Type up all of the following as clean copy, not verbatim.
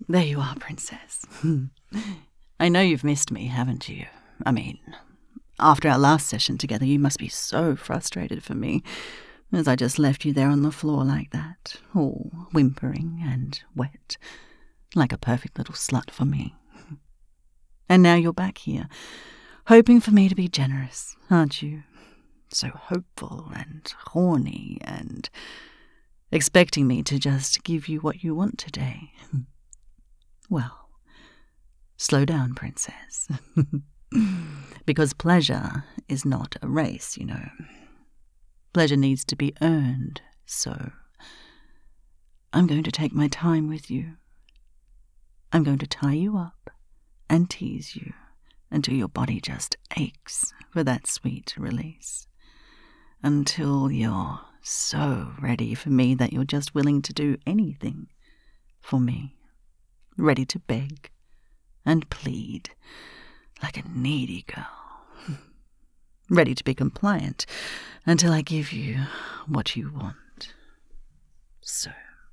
There you are, Princess. I know you've missed me, haven't you? I mean, after our last session together, you must be so frustrated for me, as I just left you there on the floor like that, all whimpering and wet, like a perfect little slut for me. And now you're back here, hoping for me to be generous, aren't you? So hopeful and horny and expecting me to just give you what you want today. Well, slow down, Princess. Because pleasure is not a race, you know. Pleasure needs to be earned, so I'm going to take my time with you. I'm going to tie you up and tease you until your body just aches for that sweet release. Until you're so ready for me that you're just willing to do anything for me. Ready to beg and plead like a needy girl. Ready to be compliant until I give you what you want. So,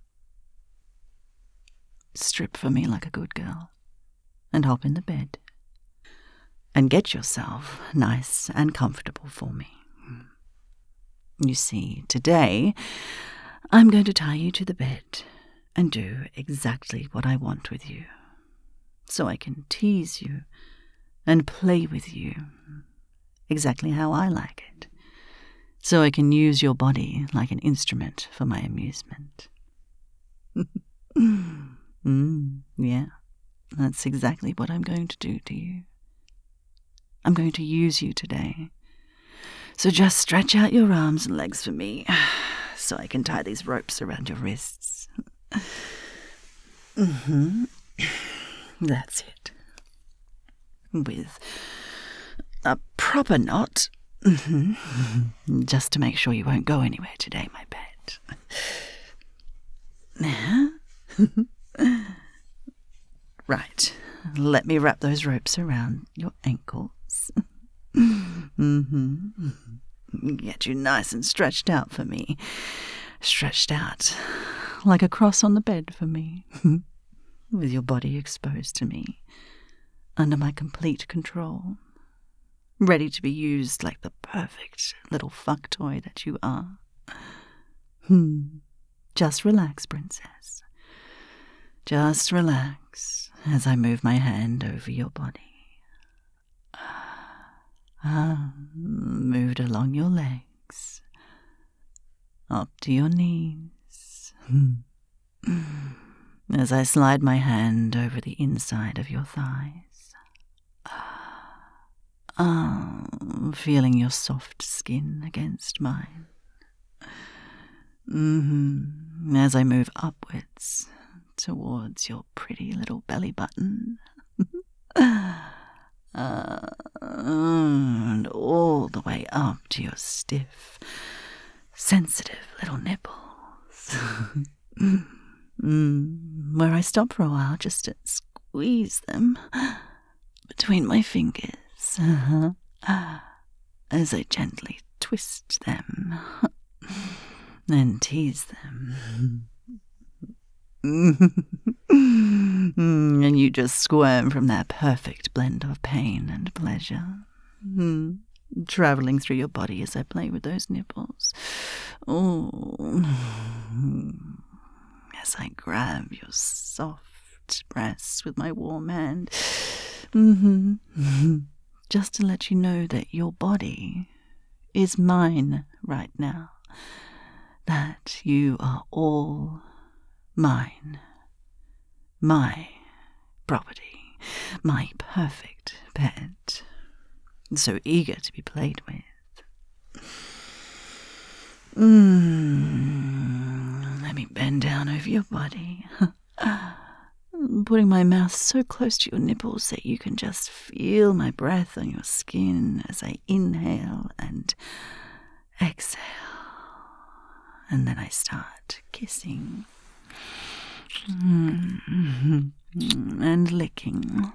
strip for me like a good girl and hop in the bed and get yourself nice and comfortable for me. You see, today I'm going to tie you to the bed and do exactly what I want with you, so I can tease you and play with you exactly how I like it, so I can use your body like an instrument for my amusement. Yeah, that's exactly what I'm going to do to you. I'm going to use you today. So just stretch out your arms and legs for me, so I can tie these ropes around your wrists. That's it. With a proper knot. Just to make sure you won't go anywhere today, my pet. Now. Right. Let me wrap those ropes around your ankles. Get you nice and stretched out for me. Stretched out like a cross on the bed for me. With your body exposed to me. Under my complete control. Ready to be used like the perfect little fuck toy that you are. Just relax, Princess. Just relax as I move my hand over your body. Moved along your legs, up to your knees, as I slide my hand over the inside of your thighs. Feeling your soft skin against mine. As I move upwards towards your pretty little belly button. And all the way up to your stiff, sensitive little nipples. Where I stop for a while just to squeeze them between my fingers. As I gently twist them and tease them. And you just squirm from that perfect blend of pain and pleasure, traveling through your body as I play with those nipples. As I grab your soft breasts with my warm hand, just to let you know that your body is mine right now, that you are all mine, my property, my perfect pet, so eager to be played with. Let me bend down over your body, putting my mouth so close to your nipples that you can just feel my breath on your skin as I inhale and exhale, and then I start kissing. And licking.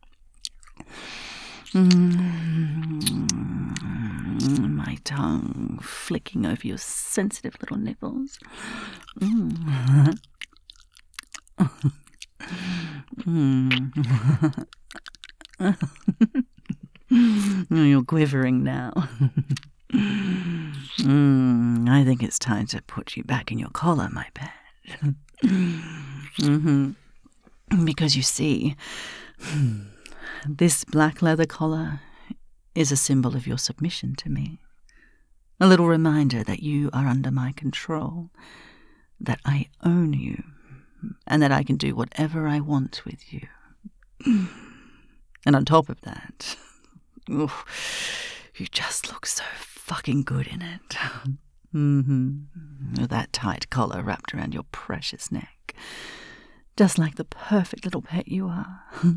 My tongue flicking over your sensitive little nipples. You're quivering now. I think it's time to put you back in your collar, my pet. Because you see, this black leather collar is a symbol of your submission to me. A little reminder that you are under my control, that I own you, and that I can do whatever I want with you. And on top of that, you just look so fucking good in it. With that tight collar wrapped around your precious neck. Just like the perfect little pet you are.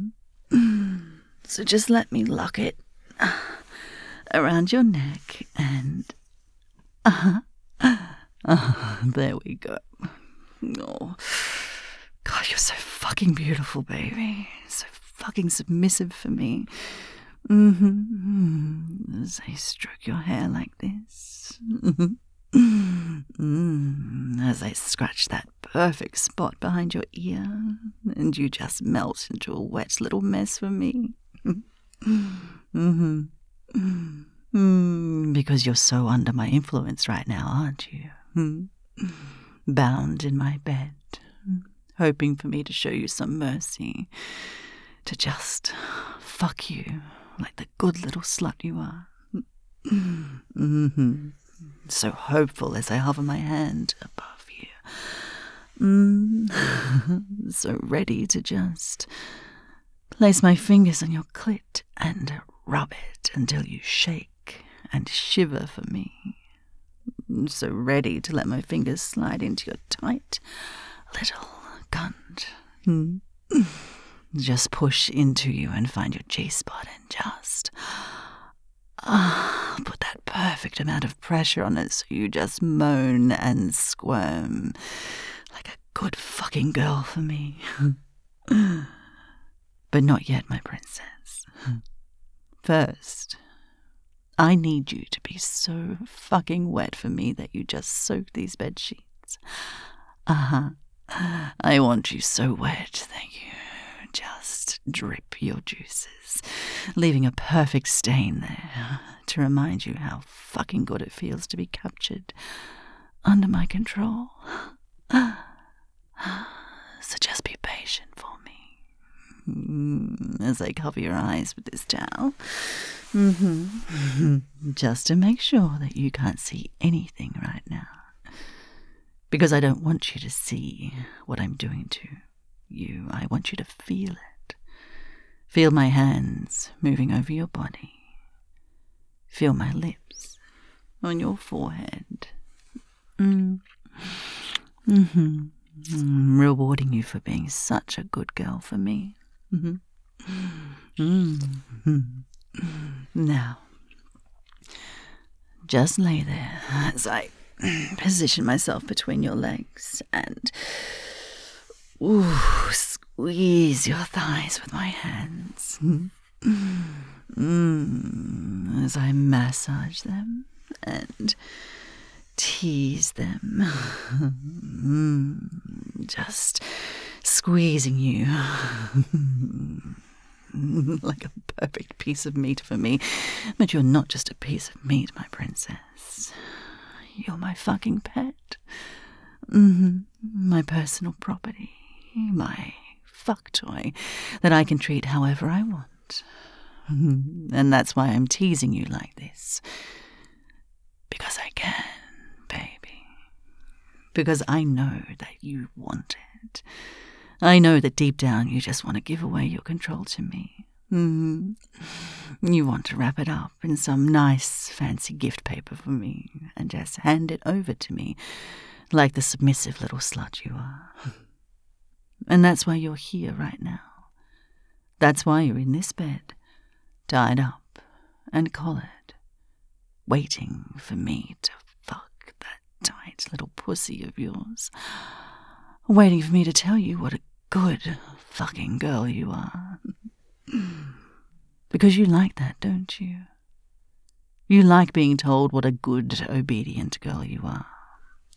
So just let me lock it around your neck and... there we go. Oh, God, you're so fucking beautiful, baby. So fucking submissive for me. As I stroke your hair like this. As I scratch that perfect spot behind your ear, and you just melt into a wet little mess for me. Because you're so under my influence right now, aren't you? Bound in my bed, hoping for me to show you some mercy, to just fuck you like the good little slut you are. So hopeful as I hover my hand above you. So ready to just place my fingers on your clit and rub it until you shake and shiver for me. So ready to let my fingers slide into your tight little cunt. Just push into you and find your G-spot and just put that perfect amount of pressure on it so you just moan and squirm like a good fucking girl for me. But not yet, my princess. First, I need you to be so fucking wet for me that you just soak these bed sheets. I want you so wet that you just drip your juices, leaving a perfect stain there to remind you how fucking good it feels to be captured under my control. So just be patient for me as I cover your eyes with this towel. Just to make sure that you can't see anything right now. Because I don't want you to see what I'm doing to you. I want you to feel it. Feel my hands moving over your body. Feel my lips on your forehead. Rewarding you for being such a good girl for me. Now, just lay there as I position myself between your legs and squeeze your thighs with my hands. As I massage them and tease them. Just squeezing you like a perfect piece of meat for me. But you're not just a piece of meat, my princess. You're my fucking pet. My personal property. My fuck toy that I can treat however I want. And that's why I'm teasing you like this. Because I can, baby. Because I know that you want it. I know that deep down you just want to give away your control to me. You want to wrap it up in some nice fancy gift paper for me and just hand it over to me like the submissive little slut you are. And that's why you're here right now. That's why you're in this bed, tied up and collared, waiting for me to fuck that tight little pussy of yours. Waiting for me to tell you what a good fucking girl you are. Because you like that, don't you? You like being told what a good, obedient girl you are.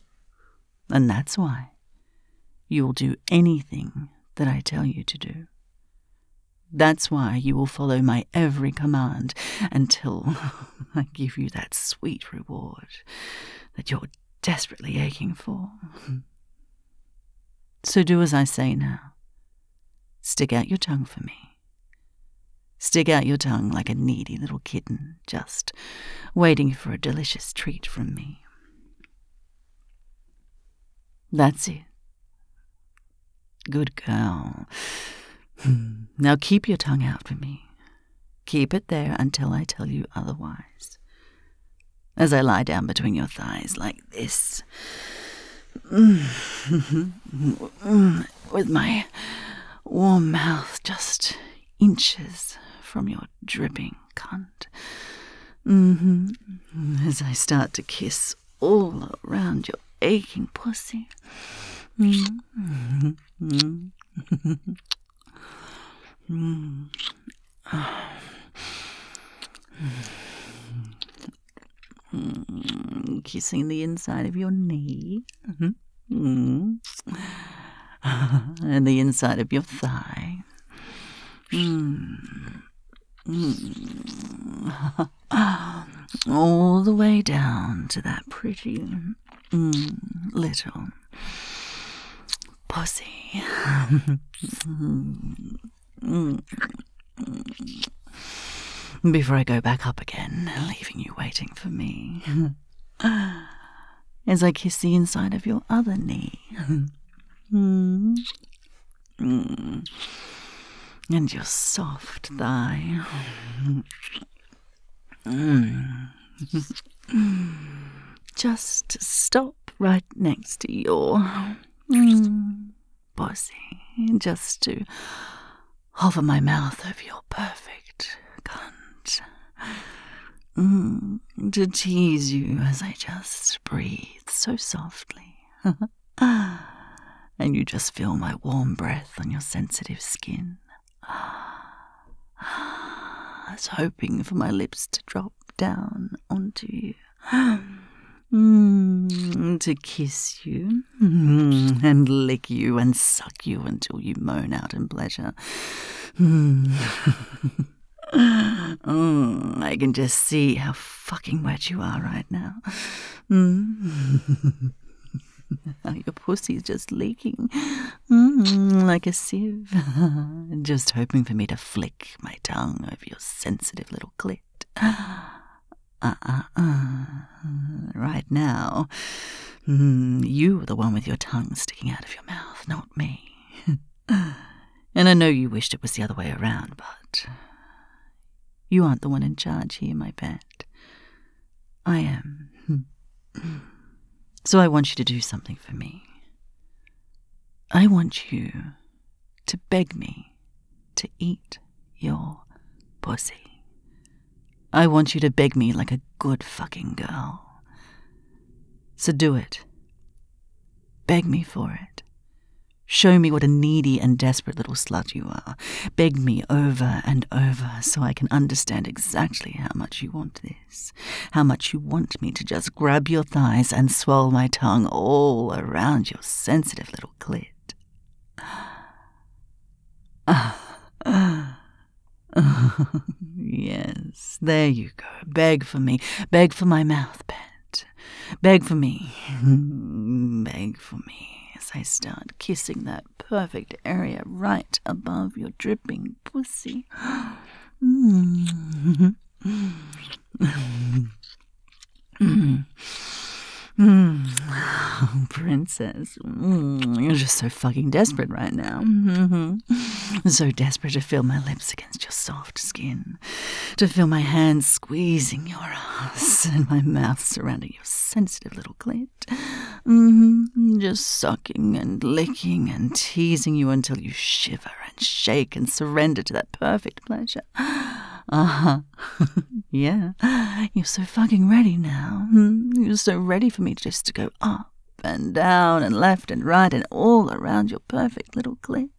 And that's why you'll do anything that I tell you to do. That's why you will follow my every command until I give you that sweet reward that you're desperately aching for. So do as I say now. Stick out your tongue for me. Stick out your tongue like a needy little kitten, just waiting for a delicious treat from me. That's it. Good girl. Now keep your tongue out for me. Keep it there until I tell you otherwise. As I lie down between your thighs like this, with my warm mouth just inches from your dripping cunt. As I start to kiss all around your aching pussy. Kissing the inside of your knee. And the inside of your thigh. All the way down to that pretty little pussy. Before I go back up again, leaving you waiting for me. As I kiss the inside of your other knee. And your soft thigh. Just stop right next to your pussy, just to hover my mouth over your perfect cunt. To tease you as I just breathe so softly. And you just feel my warm breath on your sensitive skin. I was hoping for my lips to drop down onto you. To kiss you and lick you and suck you until you moan out in pleasure. I can just see how fucking wet you are right now. Your pussy's just leaking like a sieve. Just hoping for me to flick my tongue over your sensitive little clit. Right now, you are the one with your tongue sticking out of your mouth, not me. And I know you wished it was the other way around, but you aren't the one in charge here, my pet. I am. So I want you to do something for me. I want you to beg me to eat your pussy. I want you to beg me like a good fucking girl. So do it. Beg me for it. Show me what a needy and desperate little slut you are. Beg me over and over so I can understand exactly how much you want this. How much you want me to just grab your thighs and swirl my tongue all around your sensitive little clit. Yes, there you go. Beg for me. Beg for my mouth, pet. Beg for me. Beg for me. As I start kissing that perfect area right above your dripping pussy. Princess, you're just so fucking desperate right now. So desperate to feel my lips against your soft skin, to feel my hands squeezing your ass and my mouth surrounding your sensitive little clit. Just sucking and licking and teasing you until you shiver and shake and surrender to that perfect pleasure. Yeah, you're so fucking ready now. You're so ready for me just to go up and down and left and right and all around your perfect little clit.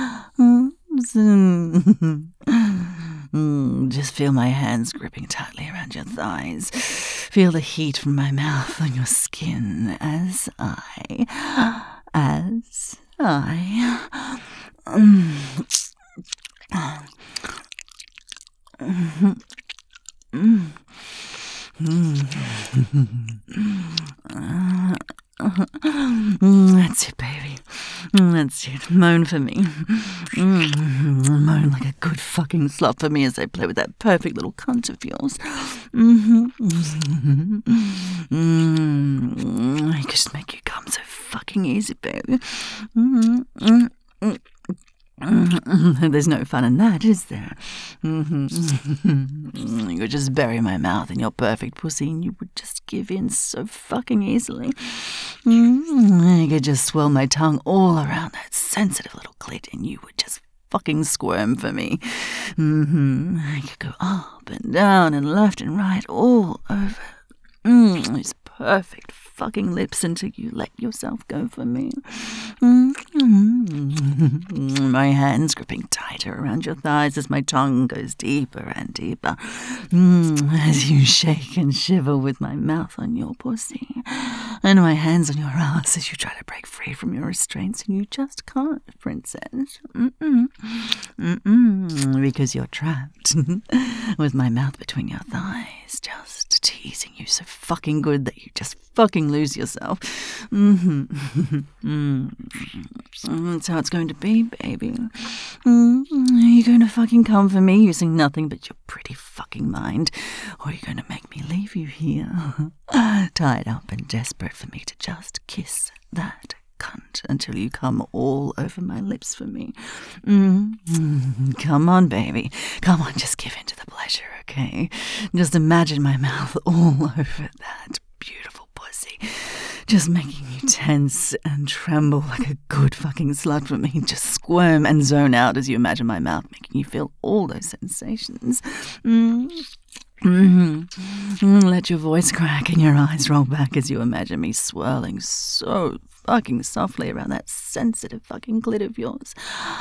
Just feel my hands gripping tightly around your thighs. Feel the heat from my mouth on your skin as I That's it, baby. That's it. Moan for me. Moan like a good fucking slut for me as I play with that perfect little cunt of yours. I could just make you come so fucking easy, baby. There's no fun in that, is there? You could just bury my mouth in your perfect pussy and you would just give in so fucking easily. I could just swirl my tongue all around that sensitive little clit and you would just fucking squirm for me. I could go up and down and left and right all over. Those perfect fucking lips until you let yourself go for me. My hands gripping tighter around your thighs as my tongue goes deeper and deeper. As you shake and shiver with my mouth on your pussy. And my hands on your ass as you try to break free from your restraints and you just can't, princess. Because you're trapped. With my mouth between your thighs, just teasing you so fucking good that you just fucking lose yourself. That's how it's going to be, baby. Are you going to fucking come for me using nothing but your pretty fucking mind? Or are you going to make me leave you here, tied up and desperate for me to just kiss that cunt until you come all over my lips for me? Come on, baby. Come on, just give in to the pleasure, okay? Just imagine my mouth all over that beautiful pussy, just making you tense and tremble like a good fucking slut for me. Just squirm and zone out as you imagine my mouth making you feel all those sensations. Let your voice crack and your eyes roll back as you imagine me swirling so fucking softly around that sensitive fucking clit of yours.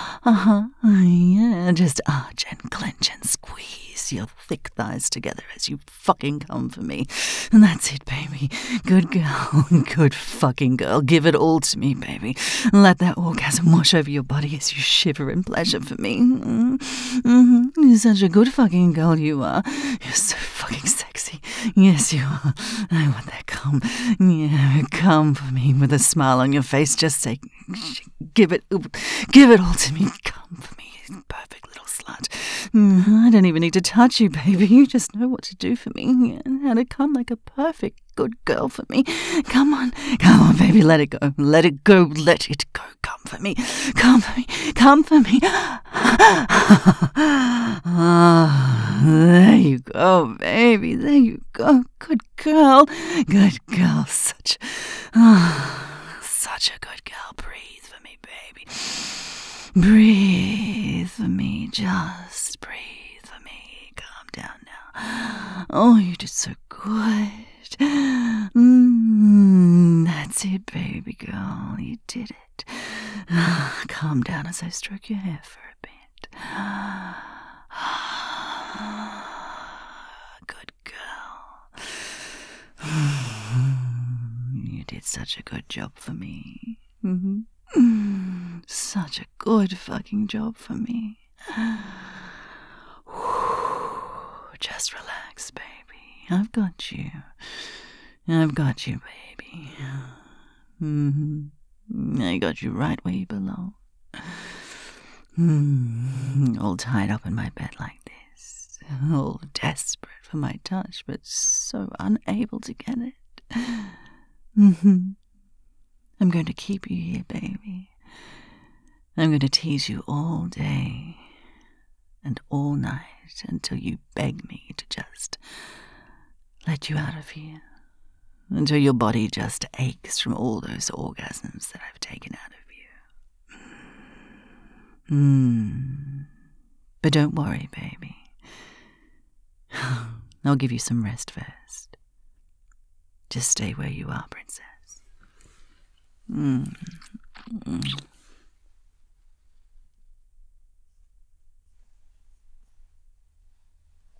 Yeah, just arch and clench and squeeze your thick thighs together as you fucking come for me. And that's it, baby. Good girl, good fucking girl. Give it all to me, baby. Let that orgasm wash over your body as you shiver in pleasure for me. You're such a good fucking girl, you are. You're so fucking sexy. Yes, you are. I want that cum. Yeah, come for me with a smile on your face. Just say, give it all to me. Come for me, perfect little slut. I don't even need to touch you, baby. You just know what to do for me and how to come like a perfect good girl for me. Come on, baby. Let it go. Let it go. Let it go. Come for me. Come for me. Come for me. There you go, baby. There you go. Good girl. Good girl. Such a good girl. Breathe for me, baby. Breathe for me. Just breathe for me. Calm down now. Oh, you did so good. That's it, baby girl. You did it. Calm down as I stroke your hair for a bit. Good girl. You did such a good job for me. Such a good fucking job for me. Just relax, baby. I've got you. I've got you, baby. I got you right where you belong. All tied up in my bed like this. All desperate for my touch, but so unable to get it. I'm going to keep you here, baby. I'm going to tease you all day and all night until you beg me to just let you out of here. Until your body just aches from all those orgasms that I've taken out of you. But don't worry, baby. I'll give you some rest first. Just stay where you are, princess.